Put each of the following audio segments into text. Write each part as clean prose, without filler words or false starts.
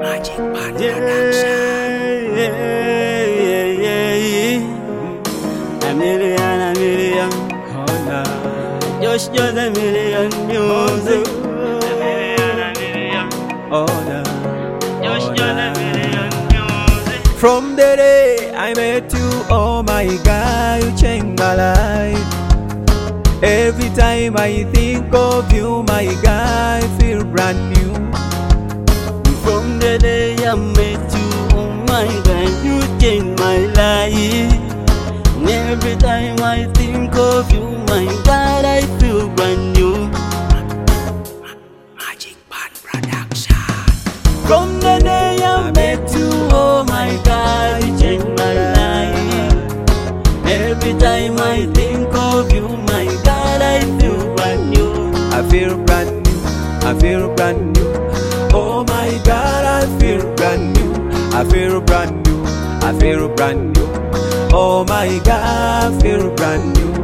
Magic Man Yeah, Production. yeah, yeah, yeah. A million. Oh, nah. Just a million music. A million. Oh, nah. Just a million music. From the day I met you, oh my God, you changed my life. Every time I think of you, my God, I feel brand new. From the day I met you, oh my God, you changed my life. And every time I think of you, my God, I feel brand new. Magic Man Production. From the day I met you, oh my God, you changed my life. Every time I think of you, my God, I feel brand new. I feel brand new, I feel brand new. Oh my God, I feel brand new. I feel brand new, I feel brand new. Oh my God, I feel brand new.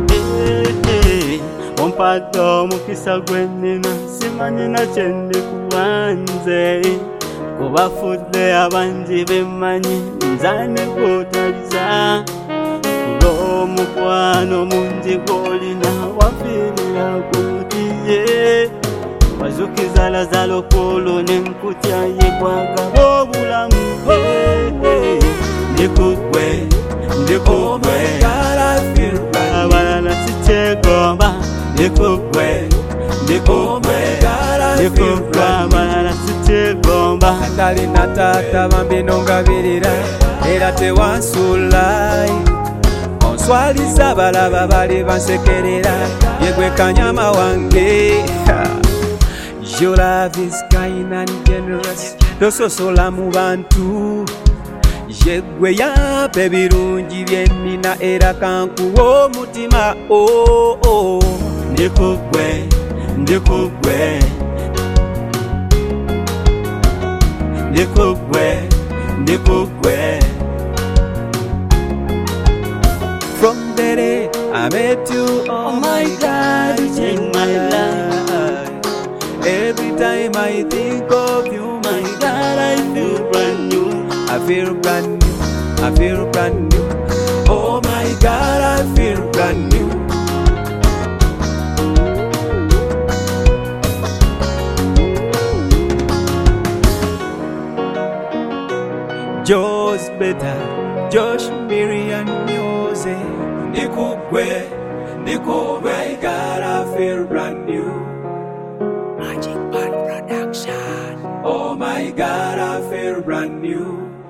Ompado mukisa gwenina simanina chende kuwanze kubafude abanji bemanyi nzane kutaliza kulo mukwano munji golina wafirira kutiye wazukiza lazalo kolo nenkutya yekwaga obulamu ndikugwe ndikugwe abalala sikyegomba ndikugwe ndikugwe ndikugwe abalala sikyegomba atalina taata bambinongabirira era tewansula onswaliza balaba bali bansekerera yegwe kanyama wange. Your love is kind and generous, tososola mu bantu. Yegwe yape birungi byenina era kankuwa omutima. Oh, oh. Ndikugwe, ndikugwe, ndikugwe, ndikugwe. From the day I met you, oh my God, you changed my life. Every time I think of you, my God, I feel brand new. I feel brand new, I feel brand new. Oh my God, I feel brand new. Josh better, Josh Miriam music. Ndikugwe, ndikugwe, God, I feel brand new. Magic Man Production. Oh my God, I feel brand new.